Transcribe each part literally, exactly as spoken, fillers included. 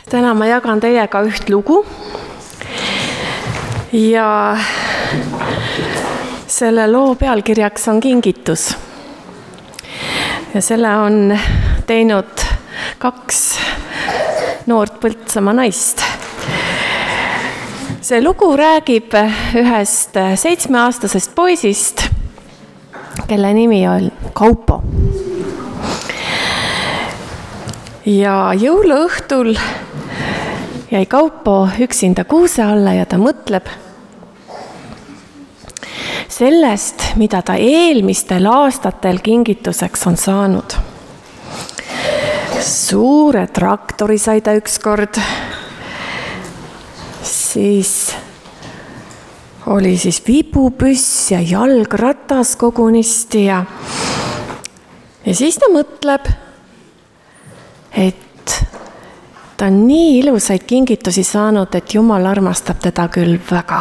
Täna ma jagan teiega üht lugu ja selle loo pealkirjaks on kingitus. Ja selle on teinud kaks noort Põltsamaa naist. See lugu räägib ühest seitsmeaastasest poisist, kelle nimi on Kaupo. Ja jõuluõhtul jäi Kaupo üksinda kuuse alla ja ta mõtleb sellest, mida ta eelmistel aastatel kingituseks on saanud. Suure traktori sai ta ükskord, siis oli siis vibupüss ja jalgratas kogunisti ja, ja siis ta mõtleb, et ta on nii ilusaid kingitusi saanud, et Jumal armastab teda küll väga.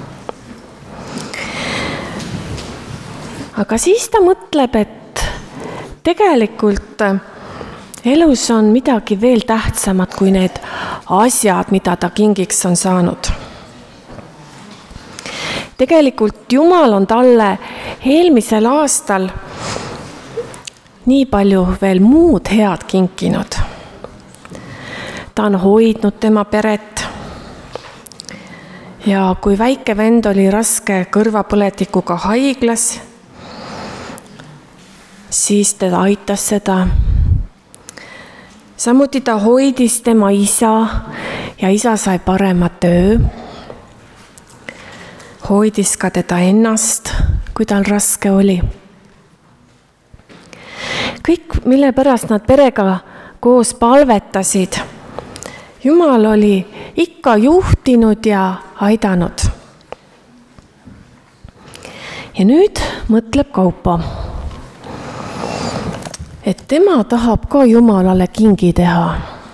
Aga siis ta mõtleb, et tegelikult elus on midagi veel tähtsamad kui need asjad, mida ta kingiks on saanud. Tegelikult Jumal on talle eelmisel aastal nii palju veel muud head kinkinud. Ta on hoidnud tema peret ja kui väike vend oli raske kõrvapõletikuga haiglas, siis ta aitas seda. Samuti ta hoidis tema isa ja isa sai parema töö. Hoidis ka teda ennast, kui tal raske oli. Kõik, mille pärast nad perega koos palvetasid, Jumal oli ikka juhtinud ja aidanud. Ja nüüd mõtleb Kaupo, et tema tahab ka Jumalale kingi teha.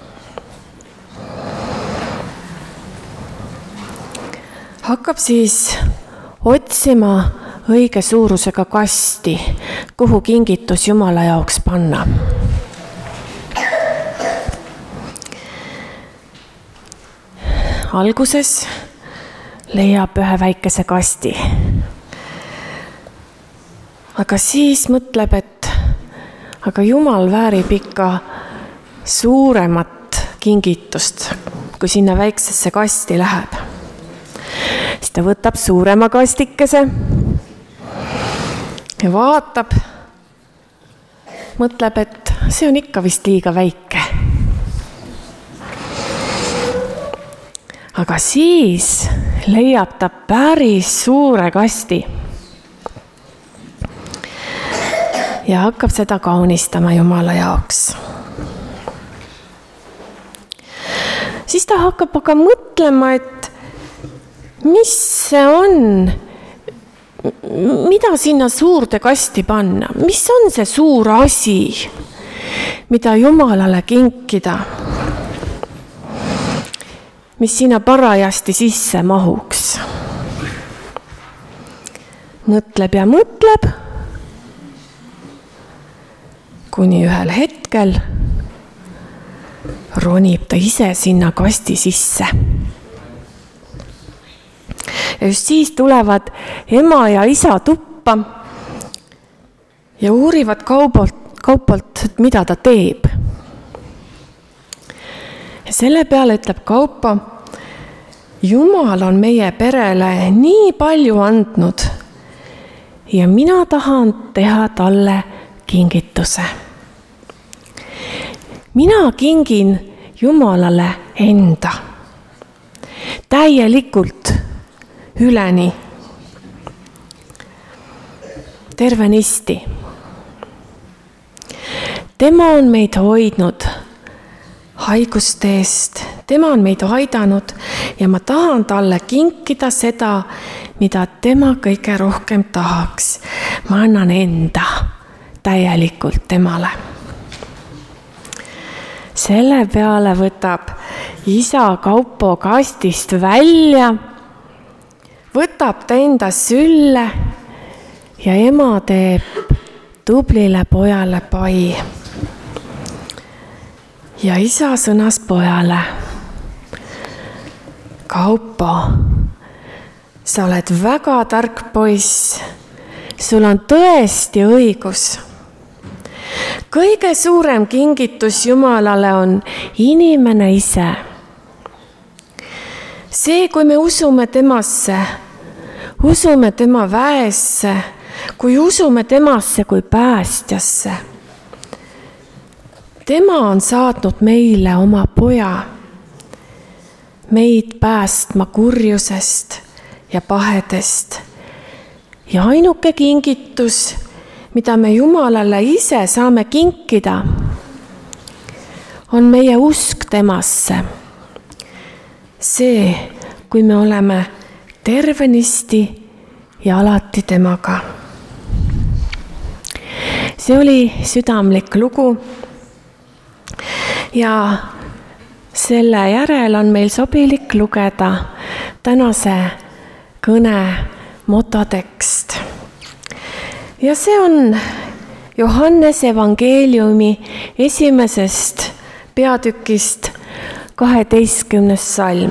Hakkab siis otsima õige suurusega kasti, kuhu kingitus Jumala jaoks panna. Alguses leiab ühe väikese kasti. Aga siis mõtleb, et aga Jumal väärib ikka suuremat kingitust, kui sinna väiksesse kasti läheb. Siis ta võtab suurema kastikese ja vaatab, mõtleb, et see on ikka vist liiga väike. Aga siis leiab ta päris suure kasti ja hakkab seda kaunistama Jumala jaoks. Siis ta hakkab aga mõtlema, et mis see on, mida sinna suurde kasti panna, mis on see suur asi, mida Jumalale kinkida, mis sinna parajasti sisse mahuks. Mõtleb ja mõtleb, kuni ühel hetkel ronib ta ise sinna kasti sisse. Ja just siis tulevad ema ja isa tuppa ja uurivad Kaupolt, Kaupolt, mida ta teeb. Ja selle peale ütleb Kaupo, Jumal on meie perele nii palju andnud ja mina tahan teha talle kingituse. Mina kingin Jumalale enda. Täielikult üleni. Tervenisti. Tema on meid hoidnud haiguste eest. Tema on meid aidanud ja ma tahan talle kinkida seda, mida tema kõige rohkem tahaks. Ma annan enda täielikult temale. Selle peale võtab isa Kaupo kastist välja, võtab ta enda sülle ja ema teeb tublile pojale pai. Ja isa sõnas pojale, Kaupo, sa oled väga tark poiss, sul on tõesti õigus. Kõige suurem kingitus Jumalale on inimene ise. See, kui me usume temasse, usume tema väesse, kui usume temasse kui päästjasse. Tema on saatnud meile oma poja, meid päästma kurjusest ja pahedest. Ja ainuke kingitus, mida me Jumalale ise saame kinkida, on meie usk temasse. See, kui me oleme tervenisti ja alati temaga. See oli südamlik lugu ja selle järel on meil sobilik lugeda tänase kõne mototekst. Ja see on Johannese evangeeliumi esimesest peatükist kaheteistkümnes salm.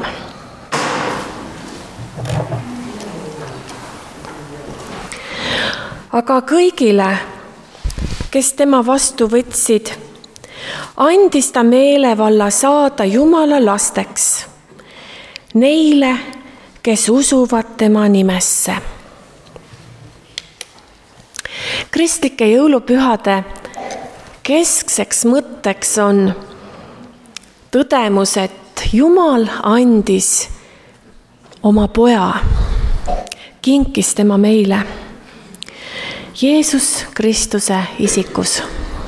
Aga kõigile, kes tema vastu võtsid, andis ta meelevalla saada Jumala lasteks, neile, kes usuvad tema nimesse. Kristlike jõulupühade keskseks mõtteks on tõdemus, et Jumal andis oma poja, kinkis tema meile, Jeesus Kristuse isikus.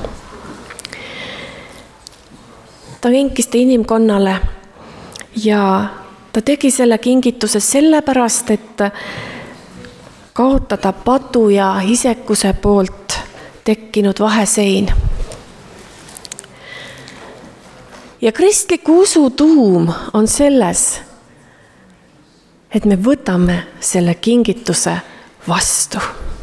Ta kinkis ta inimkonnale ja ta tegi selle kingituse sellepärast, et kaotada patu ja isekuse poolt tekkinud vahesein. Ja kristliku usu tuum on selles, et me võtame selle kingituse vastu.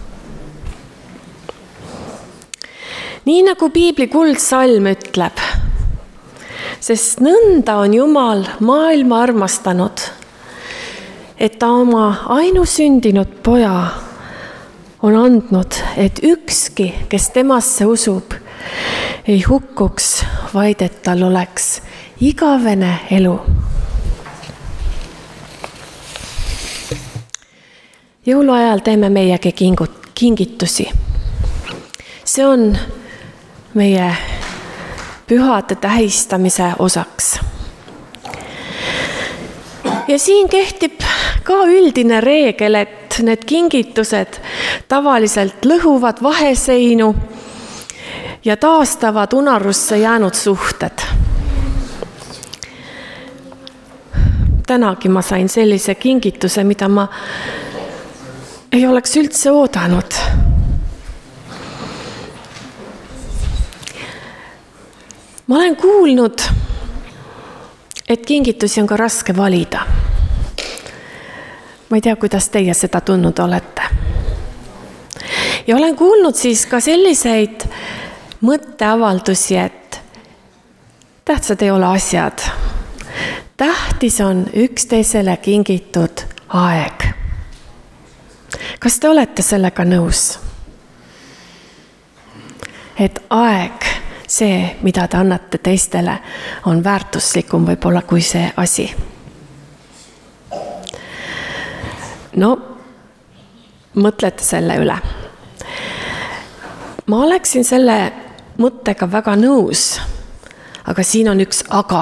Nii nagu piibli kuldsalm ütleb, sest nõnda on Jumal maailma armastanud, et ta oma ainusündinud poja on andnud, et ükski, kes temasse usub, ei hukkuks, vaid et tal oleks igavene elu. Jõuluajal teeme meiegi kingitusi. See on meie pühade tähistamise osaks. Ja siin kehtib ka üldine reegel, et need kingitused tavaliselt lõhuvad vaheseinu ja taastavad unarusse jäänud suhted. Tänagi ma sain sellise kingituse, mida ma ei oleks üldse oodanud. Ma olen kuulnud, et kingitusi on ka raske valida. Ma ei tea, kuidas teie seda tundnud olete. Ja olen kuulnud siis ka selliseid mõtteavaldusi, et tähtsad ei ole asjad. Tähtis on üksteisele kingitud aeg. Kas te olete sellega nõus? Et aeg, see, mida te annate teistele, on väärtuslikum võib-olla kui see asi. No, mõtlete selle üle. Ma oleksin selle mõttega väga nõus, aga siin on üks aga.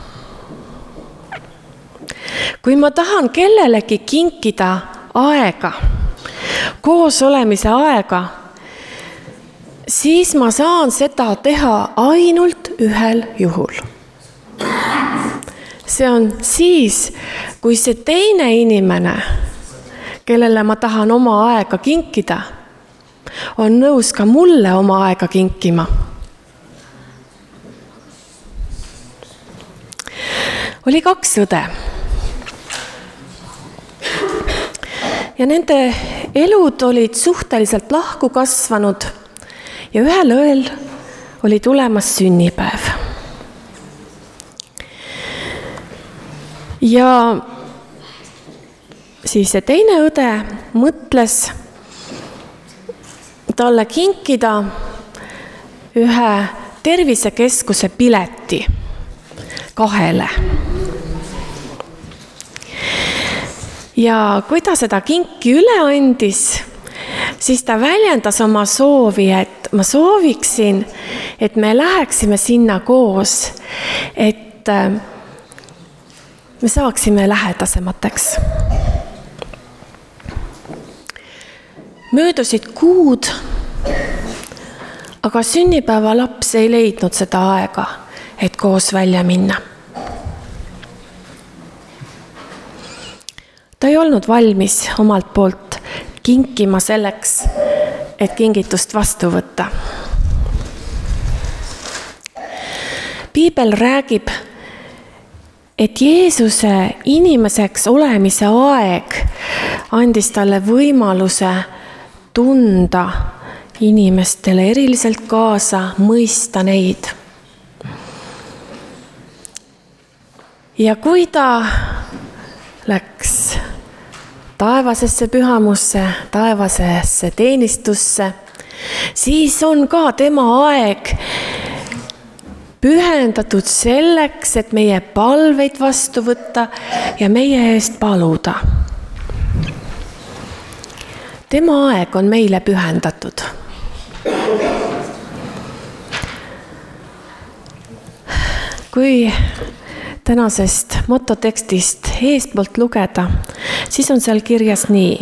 Kui ma tahan kellelegi kinkida aega, koos olemise aega, siis ma saan seda teha ainult ühel juhul. See on siis, kui see teine inimene, kellele ma tahan oma aega kinkida, on nõus ka mulle oma aega kinkima. Oli kaks õde. Ja nende elud olid suhteliselt lahku kasvanud ja ühel õel oli tulemas sünnipäev. Ja siis see teine õde mõtles talle kinkida ühe tervisekeskuse pileti kahele. Ja kui ta seda kinki üle andis, siis ta väljendas oma soovi, et ma sooviksin, et me läheksime sinna koos, et me saaksime lähedasemateks. Möödusid kuud, aga sünnipäeva laps ei leidnud seda aega, et koos välja minna. Ta ei olnud valmis omalt poolt kinkima selleks, et kingitust vastu võtta. Piibel räägib, et Jeesuse inimeseks olemise aeg andis talle võimaluse tunda inimestele eriliselt kaasa, mõista neid. Ja kui ta läks taevasesse pühamusse, taevasesse teenistusse, siis on ka tema aeg pühendatud selleks, et meie palveid vastu võtta ja meie eest paluda. Tema aeg on meile pühendatud. Kui tänasest mototekstist eestpoolt lugeda, siis on seal kirjas nii.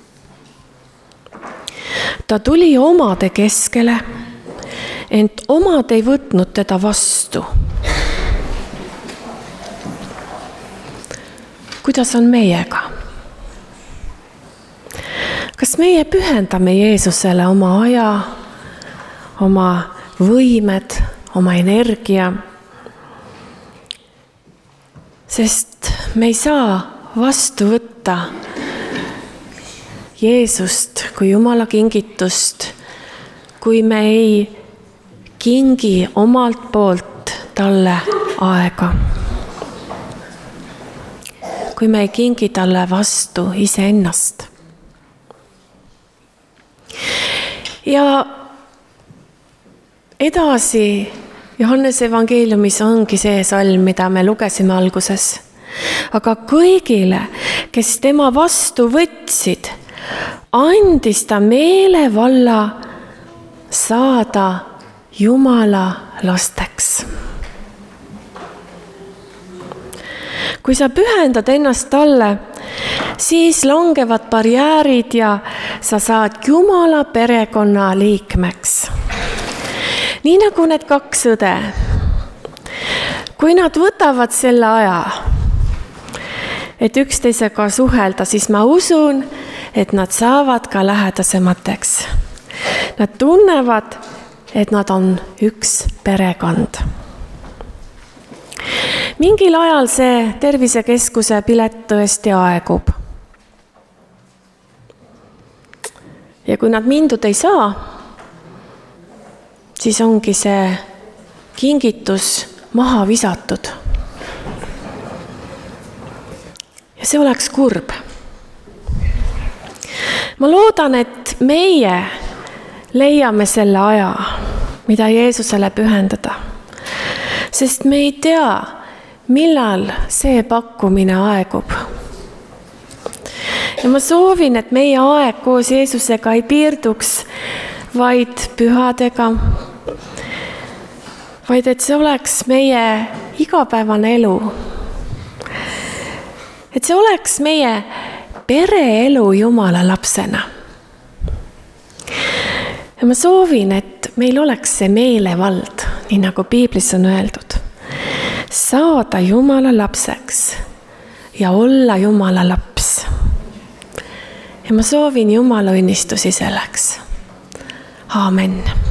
Ta tuli omade keskele, ent omad ei võtnud teda vastu. Kuidas on meiega? Kas meie pühendame Jeesusele oma aja, oma võimed, oma energia? Sest me ei saa vastu võtta Jeesust kui Jumala kingitust, kui me ei kingi omalt poolt talle aega. Kui me ei kingi talle vastu iseennast. Ja edasi Johannese evangeeliumis ongi see salm, mida me lugesime alguses. Aga kõigile, kes tema vastu võtsid, andis ta meelevalla saada Jumala lasteks. Kui sa pühendad ennast talle, siis langevad barjäärid ja sa saad Jumala perekonna liikmeks. Nii nagu need kaks õde. Kui nad võtavad selle aja, et üksteisega suhelda, siis ma usun, et nad saavad ka lähedasemateks. Nad tunnevad, et nad on üks perekond. Mingil ajal see tervisekeskuse pilet tõesti aegub. Ja kui nad mindud ei saa, siis ongi see kingitus maha visatud. Ja see oleks kurb. Ma loodan, et meie leiame selle aja, mida Jeesusele pühendada. Sest me ei tea, millal see pakkumine aegub. Ja ma soovin, et meie aeg koos Jeesusega ei piirduks vaid pühadega, vaid et see oleks meie igapäevane elu. Et see oleks meie pereelu Jumala lapsena. Ja ma soovin, et meil oleks see meelevald, nii nagu Piiblis on öeldud, saada Jumala lapseks ja olla Jumala laps. Ja ma soovin Jumala õnnistusi selleks. Aamen.